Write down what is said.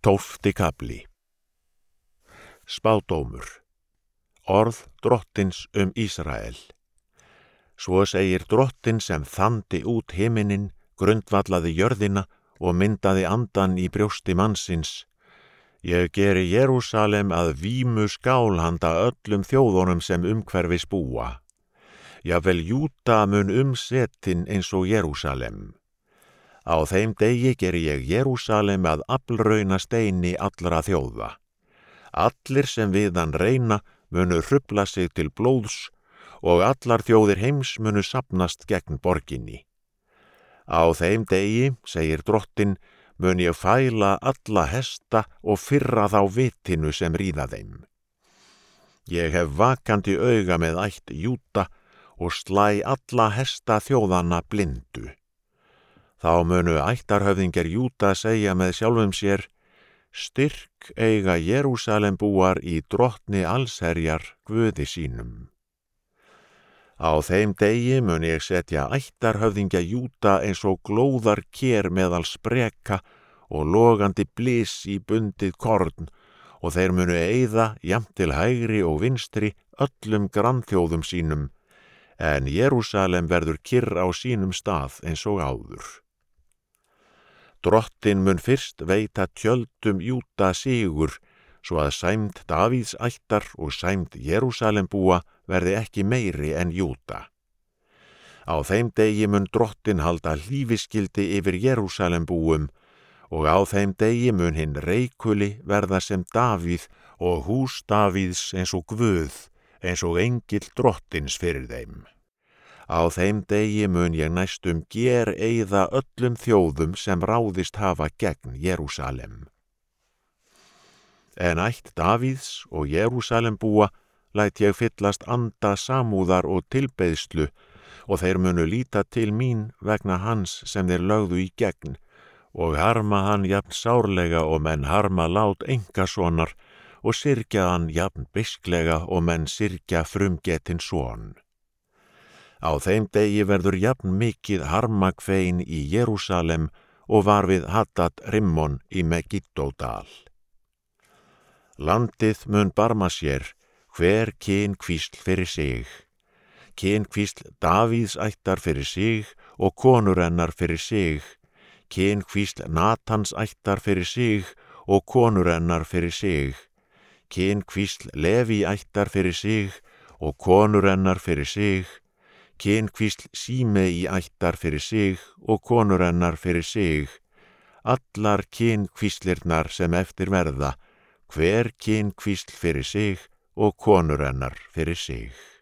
12. kafli. Spádómur. Orð Drottins Ísrael. Svo segir Drottinn sem þandi út himinin, grundvallaði jörðina og myndaði andan í brjósti mannsins. Ég geri Jerúsalem að vímu skál handa öllum þjóðunum sem umhverfis búa. Jafnvel Júda mun umsetin eins og Jerúsalem. Á þeim degi geri ég Jerúsalem að aflrauna steini allra þjóða. Allir sem við hann reyna munu hrufla sig til blóðs og allar þjóðir heims munu safnast gegn borginni. Á þeim degi, segir Drottinn, mun ég fæla alla hesta og firra þá vitinu sem ríða þeim. Ég hef vakandi auga með ætt Júda og slæ alla hesta þjóðanna blindu. Þá munu ættarhöfðingjar Júda segja með sjálfum sér: Styrk eiga Jerúsalem búar í Drottni allsherjar Guði sínum. Á þeim degi mun ég setja ættarhöfðingja Júda eins og glóðar ker meðal spreka og logandi blys í bundið korn, og þeir munu eyða jafnt til hægri og vinstri öllum grannþjóðum sínum, en Jerúsalem verður kyrr á sínum stað eins og áður. Drottinn mun fyrst veita tjöldum Júda sigur, svo að sæmd Davíðs ættar og sæmd Jerúsalem búa verði ekki meiri en Júda. Á þeim degi mun Drottinn halda hlífiskildi yfir Jerúsalem búum, og á þeim degi mun hinn reikuli verða sem Davíð og hús Davíðs eins og Guð, eins og engill Drottins fyrir þeim. Á þeim degi mun ég næstum gereyða öllum þjóðum sem ráðist hafa gegn Jerúsalem. En ætt Davíðs og Jerúsalem búa læt ég fyllast anda samúðar og tilbeiðslu, og þeir munu líta til mín vegna hans sem þeir lögðu í gegn, og harma hann jafn sárlega og menn harma lát einkasonar, og syrgja hann jafn beisklega og menn syrgja frumgetinn son. Á þeim degi verður jafn mikið harmakvein í Jerúsalem og var við Hadad Rimmon í Megiddódal. Landið mun barma sér, hver kynkvísl fyrir sig. Kynkvísl Davíðs ættar fyrir sig og konur hennar fyrir sig. Kynkvísl Natans ættar fyrir sig og konur hennar fyrir sig. Kynkvísl Leví ættar fyrir sig og konur hennar fyrir sig. Kynkvísl Símei ættar fyrir sig og konur hennar fyrir sig. Allar kynkvíslirnar sem eftir verða, hver kynkvísl fyrir sig og konur hennar fyrir sig.